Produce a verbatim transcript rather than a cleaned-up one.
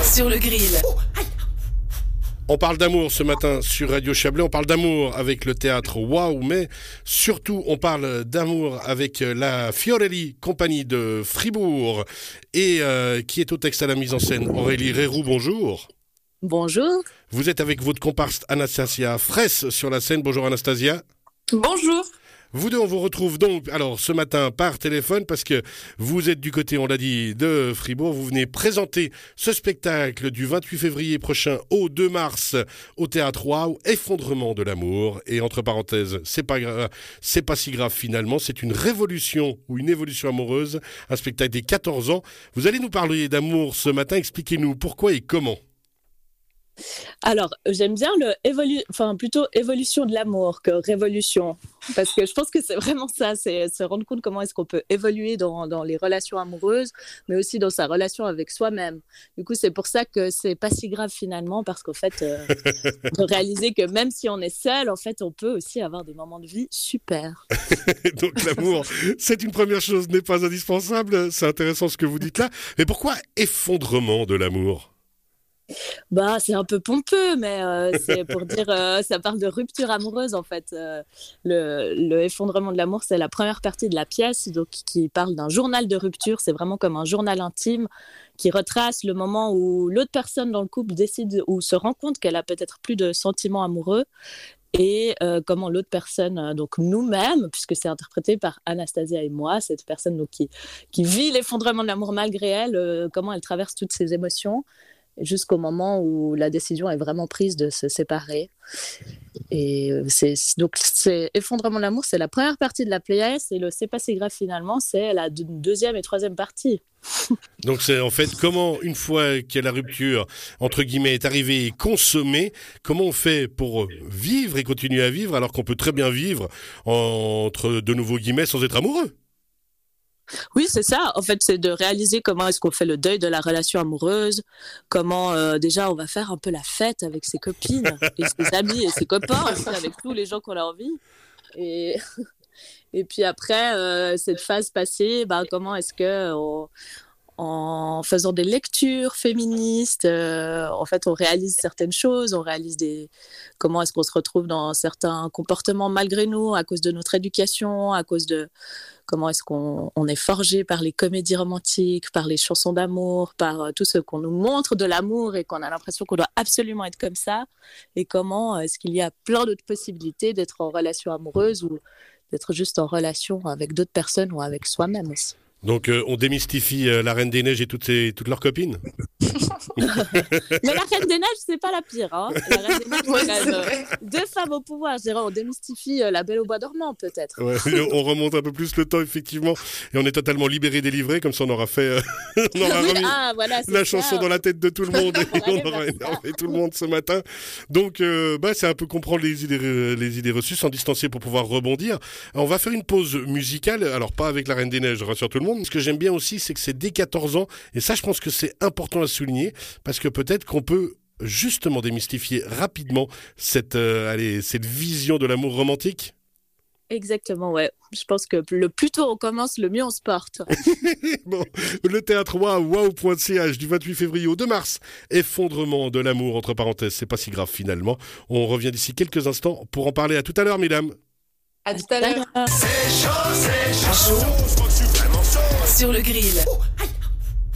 Sur le grill. On parle d'amour ce matin sur Radio Chablais, on parle d'amour avec le théâtre Waouh, mais surtout on parle d'amour avec la Fiorelli compagnie de Fribourg et euh, qui est au texte à la mise en scène. Aurélie Rérou, bonjour. Bonjour. Vous êtes avec votre comparse Anastasia Fraisse sur la scène. Bonjour Anastasia. Bonjour. Vous deux, on vous retrouve donc alors ce matin par téléphone parce que vous êtes du côté, on l'a dit, de Fribourg. Vous venez présenter ce spectacle du vingt-huit février prochain au deux mars au théâtre Waouh, Effondrement de l'amour. Et entre parenthèses, c'est pas grave, c'est pas si grave finalement. C'est une révolution ou une évolution amoureuse. Un spectacle des quatorze ans. Vous allez nous parler d'amour ce matin. Expliquez-nous pourquoi et comment. Alors, j'aime bien le évolu... enfin, plutôt évolution de l'amour que révolution. Parce que je pense que c'est vraiment ça, c'est se rendre compte comment est-ce qu'on peut évoluer dans, dans les relations amoureuses, mais aussi dans sa relation avec soi-même. Du coup, c'est pour ça que c'est pas si grave finalement, parce qu'en fait, euh, de réaliser que même si on est seul, en fait, on peut aussi avoir des moments de vie super. Donc l'amour, c'est une première chose, n'est pas indispensable. C'est intéressant ce que vous dites là. Mais pourquoi effondrement de l'amour ? Bah, c'est un peu pompeux, mais euh, c'est pour dire, euh, ça parle de rupture amoureuse en fait. Euh, le, le effondrement de l'amour, c'est la première partie de la pièce, donc qui parle d'un journal de rupture. C'est vraiment comme un journal intime qui retrace le moment où l'autre personne dans le couple décide ou se rend compte qu'elle a peut-être plus de sentiments amoureux. Et euh, comment l'autre personne, euh, donc nous-mêmes, puisque c'est interprété par Anastasia et moi, cette personne donc, qui, qui vit l'effondrement de l'amour malgré elle, euh, comment elle traverse toutes ses émotions, jusqu'au moment où la décision est vraiment prise de se séparer. Et c'est, donc, c'est Effondrement de l'amour, c'est la première partie de la pièce, et le C'est pas si grave finalement, c'est la deuxième et troisième partie. Donc c'est en fait comment, une fois que la rupture, entre guillemets, est arrivée et consommée, comment on fait pour vivre et continuer à vivre alors qu'on peut très bien vivre entre de nouveaux guillemets sans être amoureux. Oui, c'est ça. En fait, c'est de réaliser comment est-ce qu'on fait le deuil de la relation amoureuse, comment euh, déjà on va faire un peu la fête avec ses copines et ses amis et ses copains, aussi, avec tous les gens qu'on a envie. Et, et puis après, euh, cette phase passée, bah, comment est-ce que... On... en faisant des lectures féministes, euh, en fait, on réalise certaines choses, on réalise des... comment est-ce qu'on se retrouve dans certains comportements malgré nous, à cause de notre éducation, à cause de comment est-ce qu'on on est forgé par les comédies romantiques, par les chansons d'amour, par euh, tout ce qu'on nous montre de l'amour et qu'on a l'impression qu'on doit absolument être comme ça, et comment est-ce qu'il y a plein d'autres possibilités d'être en relation amoureuse ou d'être juste en relation avec d'autres personnes ou avec soi-même aussi. Donc euh, on démystifie euh, la Reine des Neiges et toutes, ses, toutes leurs copines. Mais la Reine des Neiges, c'est pas la pire. Hein. La Reine des Neiges, c'est quand même euh, deux femmes au pouvoir. Je dirais, on démystifie euh, la Belle au bois dormant, peut-être. Ouais, on remonte un peu plus le temps, effectivement. Et on est totalement libéré, délivré. Comme ça, on aura fait euh, on aura oui, remis ah, voilà, la ça. chanson dans la tête de tout le monde. Et on aura énervé tout le monde ce matin. Donc, euh, bah, c'est un peu comprendre les idées, les idées reçues, s'en distancer pour pouvoir rebondir. On va faire une pause musicale. Alors, pas avec la Reine des Neiges, je rassure tout le monde. Ce que j'aime bien aussi, c'est que c'est dès quatorze ans. Et ça, je pense que c'est important à souligner. Parce que peut-être qu'on peut justement démystifier rapidement cette, euh, allez, cette vision de l'amour romantique. Exactement, ouais. Je pense que le plus tôt on commence, le mieux on se porte. Bon, le théâtre Waouh, waouh point c h du vingt-huit février au deux mars. Effondrement de l'amour, entre parenthèses, c'est pas si grave finalement. On revient d'ici quelques instants pour en parler. À tout à l'heure, mesdames. À tout à l'heure. C'est chaud, c'est chaud. Sur le grill.